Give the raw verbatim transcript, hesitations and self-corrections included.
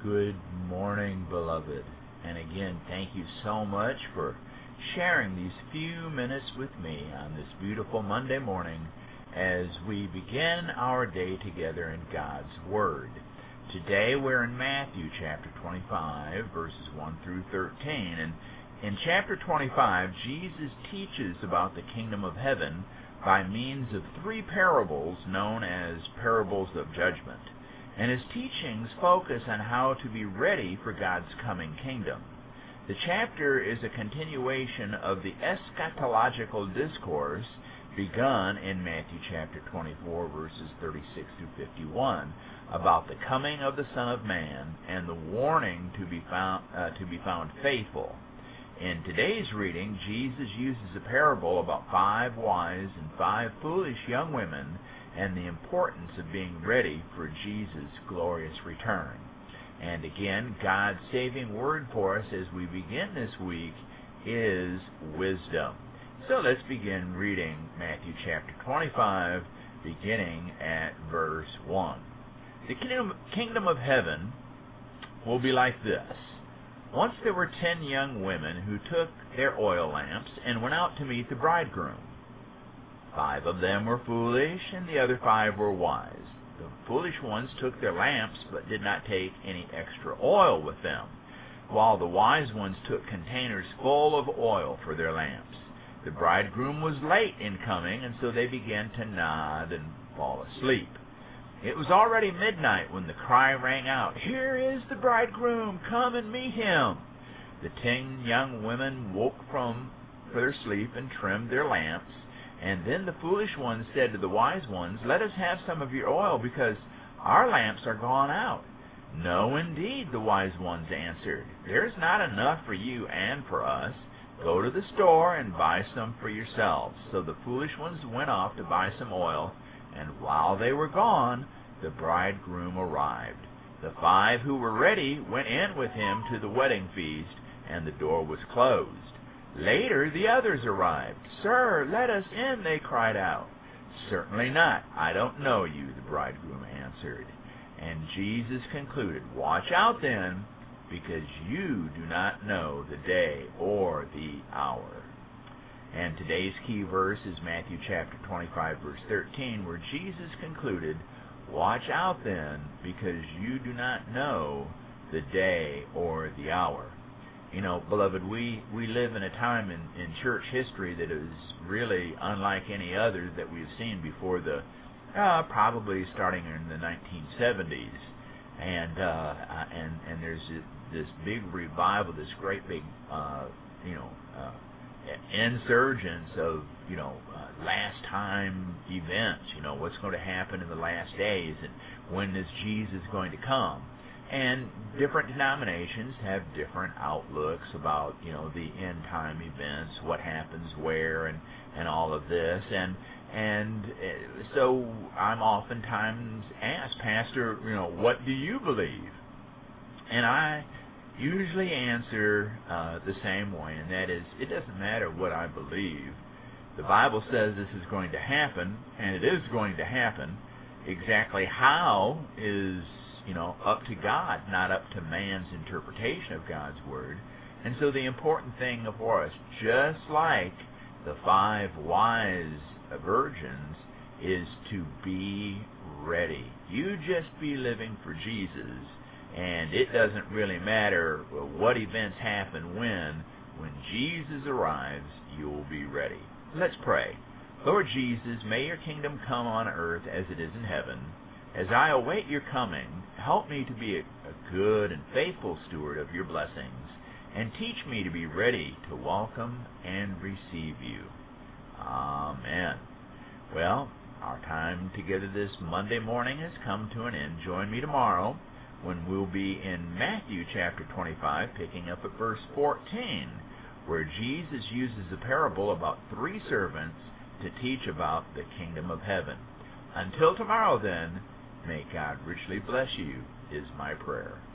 Good morning, beloved. And again, thank you so much for sharing these few minutes with me on this beautiful Monday morning as we begin our day together in God's Word. Today we're in Matthew chapter twenty-five, verses one through thirteen. And in chapter twenty-five, Jesus teaches about the kingdom of heaven by means of three parables known as parables of judgment. And his teachings focus on how to be ready for God's coming kingdom. The chapter is a continuation of the eschatological discourse begun in Matthew chapter twenty-four, verses thirty-six through fifty-one, about the coming of the Son of Man and the warning to be found uh, to be found faithful. In today's reading, Jesus uses a parable about five wise and five foolish young women and the importance of being ready for Jesus' glorious return. And again, God's saving word for us as we begin this week is wisdom. So let's begin reading Matthew chapter twenty-five, beginning at verse one. The kingdom, kingdom of heaven will be like this. Once there were ten young women who took their oil lamps and went out to meet the bridegroom. Five of them were foolish, and the other five were wise. The foolish ones took their lamps, but did not take any extra oil with them, while the wise ones took containers full of oil for their lamps. The bridegroom was late in coming, and so they began to nod and fall asleep. It was already midnight when the cry rang out, "Here is the bridegroom, come and meet him." The ten young women woke from their sleep and trimmed their lamps. And then the foolish ones said to the wise ones, "Let us have some of your oil, because our lamps are gone out." "No, indeed," the wise ones answered. "There is not enough for you and for us. Go to the store and buy some for yourselves." So the foolish ones went off to buy some oil, and while they were gone, the bridegroom arrived. The five who were ready went in with him to the wedding feast, and the door was closed. Later, the others arrived. "Sir, let us in," they cried out. "Certainly not. I don't know you," the bridegroom answered. And Jesus concluded, "Watch out then, because you do not know the day or the hour." And today's key verse is Matthew chapter twenty-five, verse thirteen, where Jesus concluded, "Watch out then, because you do not know the day or the hour." You know, beloved, we, we live in a time in, in church history that is really unlike any other that we've seen before the, uh, probably starting in the nineteen seventies. And, uh, and, and there's this big revival, this great big, uh, you know, uh, insurgence of, you know, uh, last time events, you know, what's going to happen in the last days and when is Jesus going to come. And different denominations have different outlooks about, you know, the end time events, what happens where, and, and all of this. And and so I'm oftentimes asked, "Pastor, you know, what do you believe?" And I usually answer uh, the same way, and that is, it doesn't matter what I believe. The Bible says this is going to happen, and it is going to happen. Exactly how is, you know, up to God, not up to man's interpretation of God's Word. And so the important thing for us, just like the five wise virgins, is to be ready. You just be living for Jesus, and it doesn't really matter what events happen when. When Jesus arrives, you'll be ready. Let's pray. Lord Jesus, may your kingdom come on earth as it is in heaven. As I await your coming, help me to be a, a good and faithful steward of your blessings, and teach me to be ready to welcome and receive you. Amen. Well, our time together this Monday morning has come to an end. Join me tomorrow when we'll be in Matthew chapter twenty-five, picking up at verse fourteen, where Jesus uses a parable about three servants to teach about the kingdom of heaven. Until tomorrow then, may God richly bless you, is my prayer.